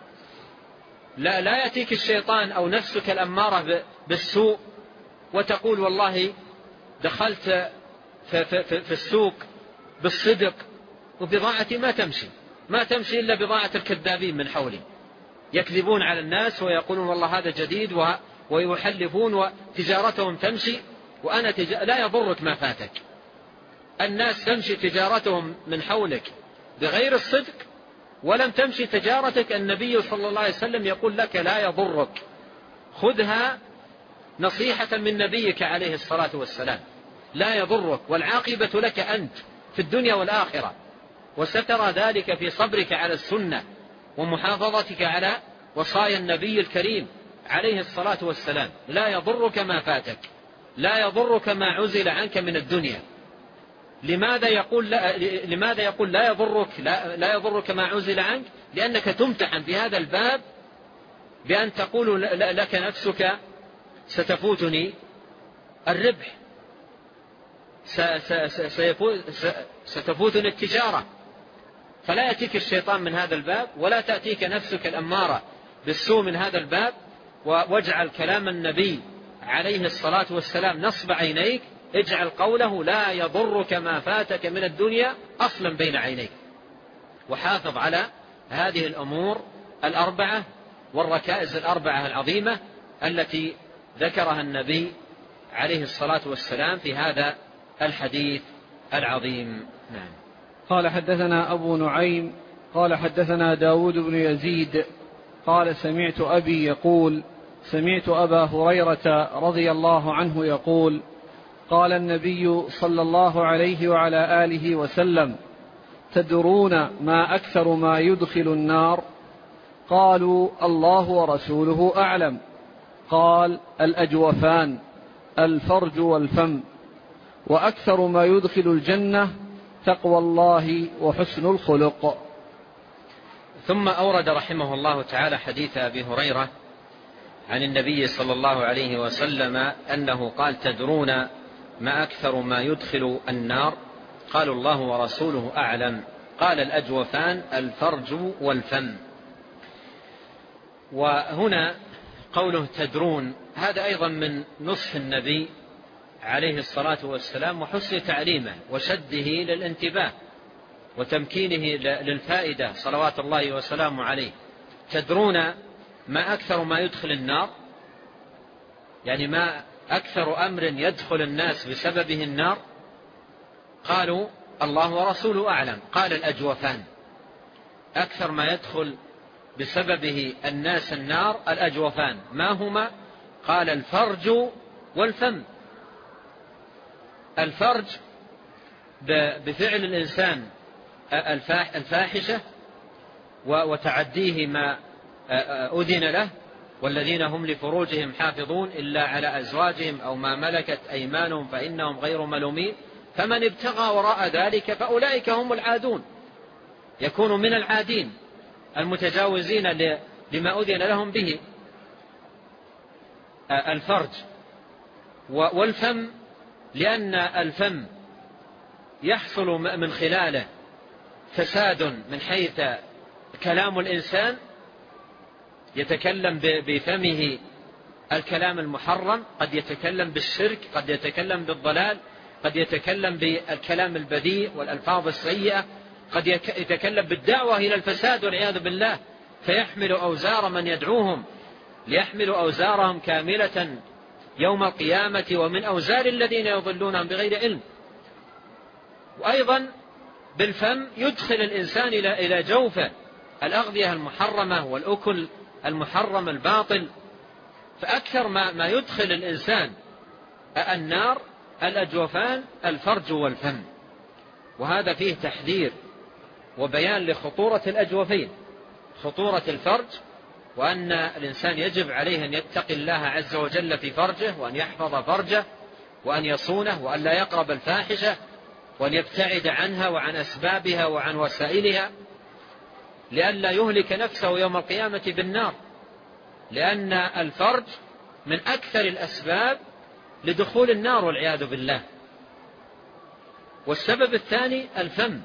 لا يأتيك الشيطان أو نفسك الأمارة بالسوء وتقول والله دخلت في السوق بالصدق وبضاعتي ما تمشي إلا بضاعة الكذابين من حولي، يكذبون على الناس ويقولون والله هذا جديد ويحلفون وتجارتهم تمشي وأنا لا يضرك ما فاتك. الناس تمشي تجارتهم من حولك بغير الصدق ولم تمشي تجارتك، النبي صلى الله عليه وسلم يقول لك لا يضرك، خذها نصيحة من نبيك عليه الصلاة والسلام، لا يضرك، والعاقبة لك أنت في الدنيا والآخرة، وسترى ذلك في صبرك على السنة ومحافظتك على وصايا النبي الكريم عليه الصلاة والسلام. لا يضرك ما فاتك، لا يضرك ما عزل عنك من الدنيا. لماذا يقول لا يضرك ما عزل عنك؟ لأنك تمتحن في هذا الباب بأن تقول لك نفسك ستفوتني الربح، ستفوتني التجارة، فلا يأتيك الشيطان من هذا الباب ولا تأتيك نفسك الأمارة بالسوء من هذا الباب. واجعل كلام النبي عليه الصلاة والسلام نصب عينيك، اجعل قوله لا يضرك ما فاتك من الدنيا أصلا بين عينيك، وحافظ على هذه الأمور الأربعة والركائز الأربعة العظيمة التي ذكرها النبي عليه الصلاة والسلام في هذا الحديث العظيم. نعم. قال حدثنا أبو نعيم قال حدثنا داود بن يزيد قال سمعت أبي يقول سمعت أبا هريرة رضي الله عنه يقول قال النبي صلى الله عليه وعلى آله وسلم تدرون ما أكثر ما يدخل النار؟ قالوا الله ورسوله أعلم. قال الأجوفان الفرج والفم، وأكثر ما يدخل الجنة تقوى الله وحسن الخلق. ثم أورد رحمه الله تعالى حديث أبي هريرة عن النبي صلى الله عليه وسلم أنه قال تدرون ما أكثر ما يدخل النار؟ قالوا الله ورسوله أعلم. قال الأجوفان الفرج والفم. وهنا قوله تدرون هذا أيضا من نصح النبي عليه الصلاة والسلام وحسن تعليمه وشده للانتباه وتمكينه للفائدة صلوات الله وسلامه عليه. تدرون ما أكثر ما يدخل النار، يعني ما أكثر أمر يدخل الناس بسببه النار؟ قالوا الله ورسوله أعلم. قال الأجوفان أكثر ما يدخل بسببه الناس النار الأجوفان، ما هما؟ قال الفرج والفم. الفرج بفعل الإنسان الفاحشة وتعديه ما أذن له، والذين هم لفروجهم حافظون إلا على أزواجهم أو ما ملكت أيمانهم فإنهم غير ملومين، فمن ابتغى وراء ذلك فأولئك هم العادون، يكون من العادين المتجاوزين لما أذن لهم به. الفرج والفم، لأن الفم يحصل من خلاله فساد من حيث كلام الإنسان، يتكلم بفمه الكلام المحرم، قد يتكلم بالشرك، قد يتكلم بالضلال، قد يتكلم بالكلام البذيء والألفاظ السيئة، قد يتكلم بالدعوة إلى الفساد والعياذ بالله، فيحمل أوزار من يدعوهم ليحملوا أوزارهم كاملة يوم القيامة ومن أوزار الذين يضلونهم بغير علم. وأيضا بالفم يدخل الإنسان إلى جوفه الأغذية المحرمة والأكل المحرم الباطل فأكثر ما يدخل الإنسان النار الأجوفان، الفرج والفم، وهذا فيه تحذير وبيان لخطورة الأجوفين، خطورة الفرج، وأن الإنسان يجب عليه أن يتقي الله عز وجل في فرجه، وأن يحفظ فرجه، وأن يصونه، وأن لا يقرب الفاحشة، وأن يبتعد عنها وعن أسبابها وعن وسائلها، لئلا يهلك نفسه يوم القيامة بالنار، لأن الفرج من أكثر الأسباب لدخول النار والعياذ بالله. والسبب الثاني الفم،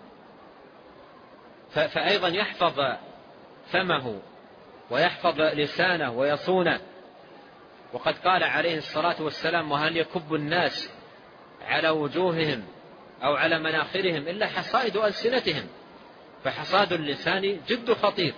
فأيضا يحفظ فمه ويحفظ لسانه ويصونه. وقد قال عليه الصلاة والسلام: وهل يكب الناس على وجوههم أو على مناخرهم إلا حصائد ألسنتهم، فحصاد اللسان جد خطير.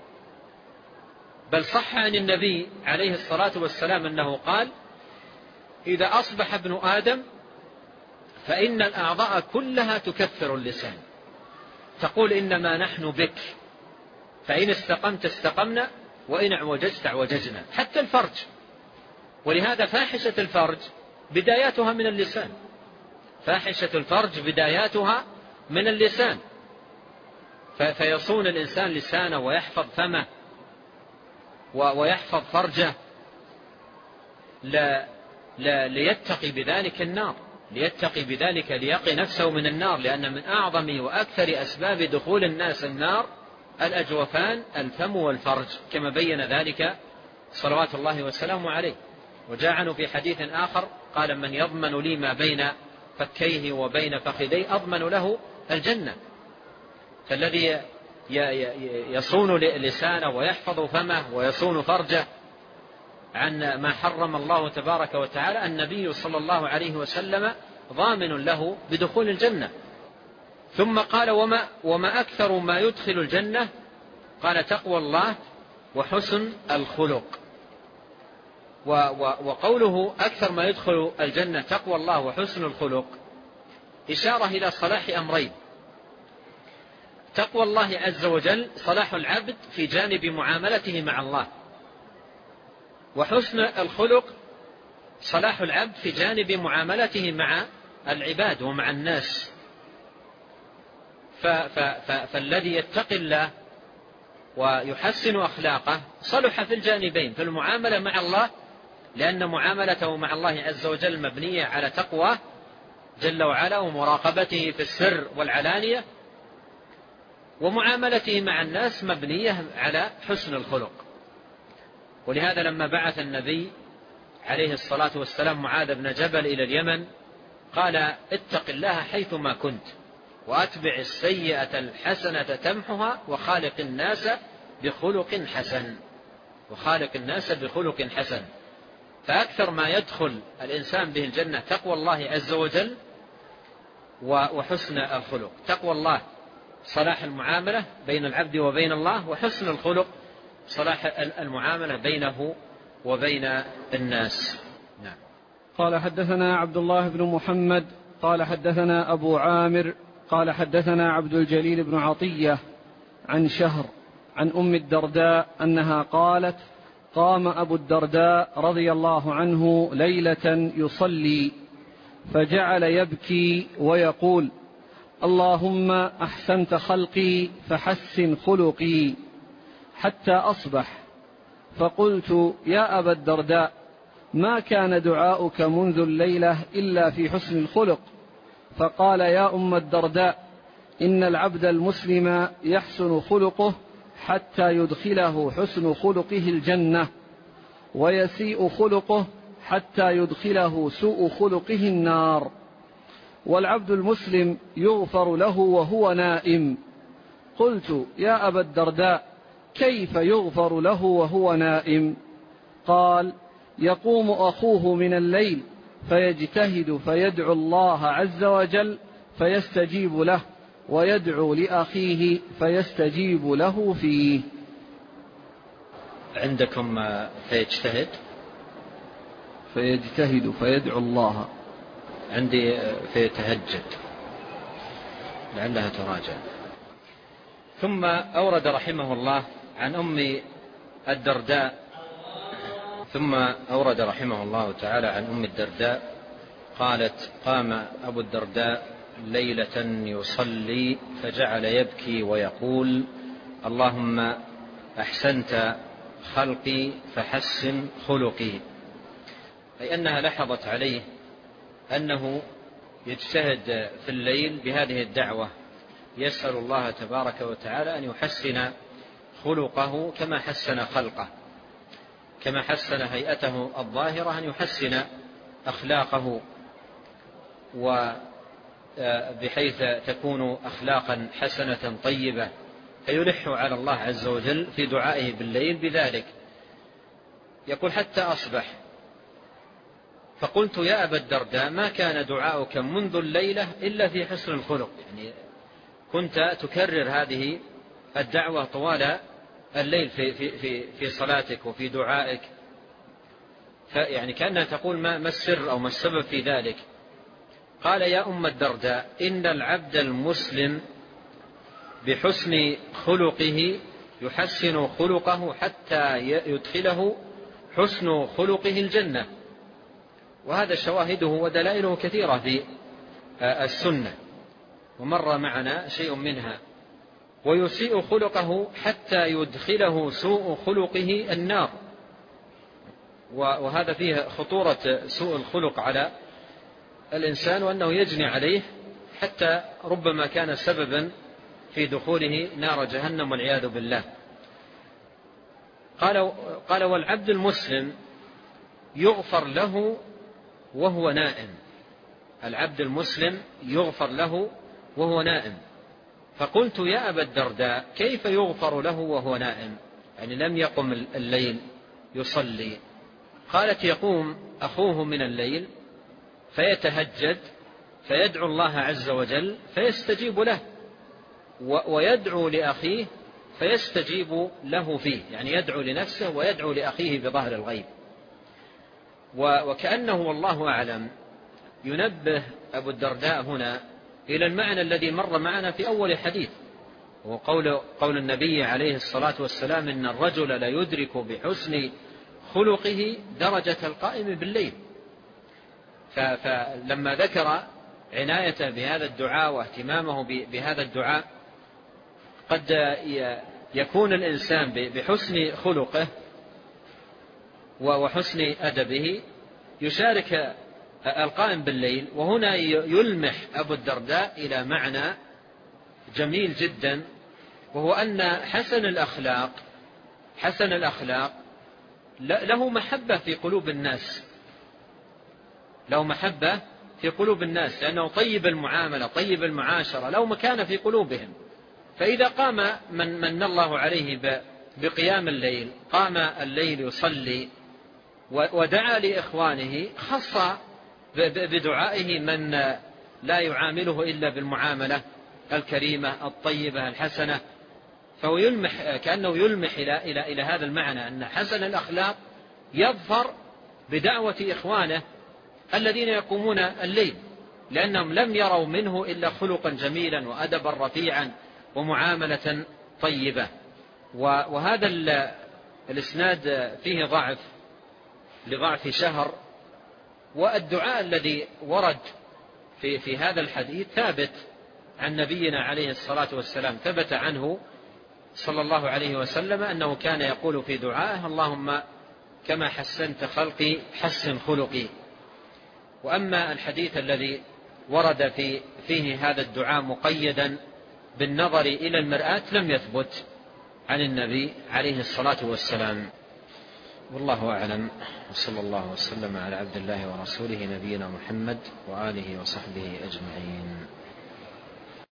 بل صح عن النبي عليه الصلاة والسلام أنه قال: إذا أصبح ابن آدم فإن الأعضاء كلها تكفر اللسان، تقول إنما نحن بك، فإن استقمت استقمنا، وإن اعوججت اعوججنا، حتى الفرج. ولهذا فاحشة الفرج بداياتها من اللسان، فاحشة الفرج بداياتها من اللسان. فيصون الإنسان لسانه ويحفظ فمه ويحفظ فرجه ليتقي بذلك النار، ليتقي بذلك، ليقي نفسه من النار، لأن من أعظم وأكثر أسباب دخول الناس النار الأجوفان، الفم والفرج، كما بين ذلك صلوات الله وسلامه عليه. وجاء عنه في حديث آخر قال: من يضمن لي ما بين فكيه وبين فخذيه أضمن له الجنة. فالذي يصون لسانه ويحفظ فمه ويصون فرجه عن ما حرم الله تبارك وتعالى، النبي صلى الله عليه وسلم ضامن له بدخول الجنة. ثم قال: وما أكثر ما يدخل الجنة؟ قال: تقوى الله وحسن الخلق. وقوله أكثر ما يدخل الجنة تقوى الله وحسن الخلق إشارة إلى صلاح أمرين: تقوى الله عز وجل صلاح العبد في جانب معاملته مع الله، وحسن الخلق صلاح العبد في جانب معاملته مع العباد ومع الناس. فالذي يتقي الله ويحسن أخلاقه صلح في الجانبين، في المعاملة مع الله، لأن معاملته مع الله عز وجل مبنية على تقوى جل وعلا ومراقبته في السر والعلانية، ومعاملته مع الناس مبنية على حسن الخلق. ولهذا لما بعث النبي عليه الصلاة والسلام معاذ بن جبل إلى اليمن قال: اتق الله حيثما كنت، وأتبع السيئة الحسنة تمحها، وخالق الناس بخلق حسن، وخالق الناس بخلق حسن. فأكثر ما يدخل الإنسان به الجنة تقوى الله عز وجل وحسن الخلق. تقوى الله صلاح المعاملة بين العبد وبين الله، وحسن الخلق صلاح المعاملة بينه وبين الناس. نعم. قال: حدثنا عبد الله بن محمد قال حدثنا أبو عامر قال حدثنا عبد الجليل بن عطية عن شهر عن أم الدرداء أنها قالت: قام أبو الدرداء رضي الله عنه ليلة يصلي، فجعل يبكي ويقول: اللهم أحسنت خلقي فحسن خلقي، حتى أصبح. فقلت: يا أبا الدرداء، ما كان دعاؤك منذ الليلة إلا في حسن الخلق. فقال: يا أم الدرداء، إن العبد المسلم يحسن خلقه حتى يدخله حسن خلقه الجنة، ويسيء خلقه حتى يدخله سوء خلقه النار، والعبد المسلم يغفر له وهو نائم. قلت: يا أبا الدرداء، كيف يغفر له وهو نائم؟ قال: يقوم أخوه من الليل فيجتهد فيدعو الله عز وجل فيستجيب له، ويدعو لأخيه فيستجيب له فيه. عندكم فيجتهد فيدعو الله، عندي فيتهجد، لعلها تراجع. ثم أورد رحمه الله عن أم الدرداء ثم أورد رحمه الله تعالى عن أم الدرداء قالت: قام أبو الدرداء ليلة يصلي فجعل يبكي ويقول: اللهم أحسنت خلقي فحسن خلقي، أي أنها لاحظت عليه أنه يجتهد في الليل بهذه الدعوة، يسأل الله تبارك وتعالى أن يحسن خلقه كما حسن خلقه، كما حسن هيئته الظاهرة أن يحسن أخلاقه، وبحيث تكون أخلاقا حسنة طيبة، فيلح على الله عز وجل في دعائه بالليل بذلك. يقول: حتى أصبح فقلت: يا أبا الدرداء ما كان دعاؤك منذ الليلة إلا في حسن الخلق، يعني كنت تكرر هذه الدعوة طوال الليل في صلاتك وفي دعائك، يعني كأنها تقول ما السر أو ما السبب في ذلك؟ قال: يا أم الدرداء إن العبد المسلم بحسن خلقه يحسن خلقه حتى يدخله حسن خلقه الجنة، وهذا شواهده ودلائله كثيرة في السنة ومر معنا شيء منها. ويسيء خلقه حتى يدخله سوء خلقه النار، وهذا فيه خطورة سوء الخلق على الإنسان، وأنه يجني عليه حتى ربما كان سببا في دخوله نار جهنم والعياذ بالله. قال: والعبد المسلم يغفر له وهو نائم، العبد المسلم يغفر له وهو نائم. فقلت: يا أبا الدرداء كيف يغفر له وهو نائم؟ يعني لم يقم الليل يصلي. قالت: يقوم أخوه من الليل فيتهجد فيدعو الله عز وجل فيستجيب له، ويدعو لأخيه فيستجيب له فيه، يعني يدعو لنفسه ويدعو لأخيه بظهر الغيب. وكأنه والله أعلم ينبه أبو الدرداء هنا إلى المعنى الذي مر معنا في أول حديث، وقول النبي عليه الصلاة والسلام: إن الرجل لا يدرك بحسن خلقه درجة القائم بالليل. فلما ذكر عنايته بهذا الدعاء واهتمامه بهذا الدعاء، قد يكون الإنسان بحسن خلقه وحسن أدبه يشارك القائم بالليل. وهنا يلمح أبو الدرداء إلى معنى جميل جدا، وهو أن حسن الأخلاق له محبة في قلوب الناس، له محبة في قلوب الناس، لأنه طيب المعاملة طيب المعاشرة له مكانة في قلوبهم. فإذا قام من الله عليه بقيام الليل، قام الليل يصلي ودعا لإخوانه، خص بدعائه من لا يعامله إلا بالمعاملة الكريمة الطيبة الحسنة. فهو كأنه يلمح إلى هذا المعنى، أن حسن الأخلاق يظفر بدعوة إخوانه الذين يقومون الليل، لأنهم لم يروا منه إلا خلقا جميلا وأدبا رفيعا ومعاملة طيبة. وهذا الإسناد فيه ضعف لضعف شهر، والدعاء الذي ورد في هذا الحديث ثابت عن نبينا عليه الصلاة والسلام، ثبت عنه صلى الله عليه وسلم أنه كان يقول في دعائه: اللهم كما حسنت خلقي حسن خلقي. وأما الحديث الذي ورد فيه هذا الدعاء مقيدا بالنظر إلى المرآة لم يثبت عن النبي عليه الصلاة والسلام، والله أعلم. وصلى الله وسلم على عبد الله ورسوله نبينا محمد وآله وصحبه أجمعين.